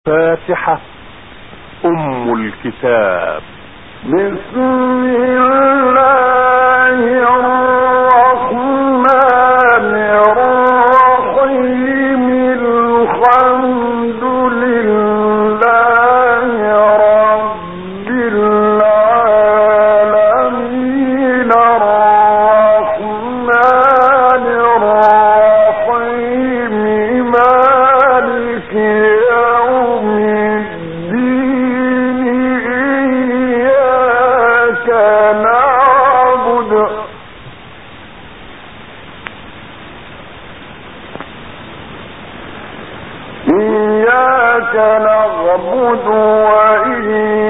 فاتحة أم الكتاب. بسم الله الرحمن الرحيم. الحمد لله رب العالمين الرحمن الرحيم مالك يوم الدين. إياك نعبد وإياك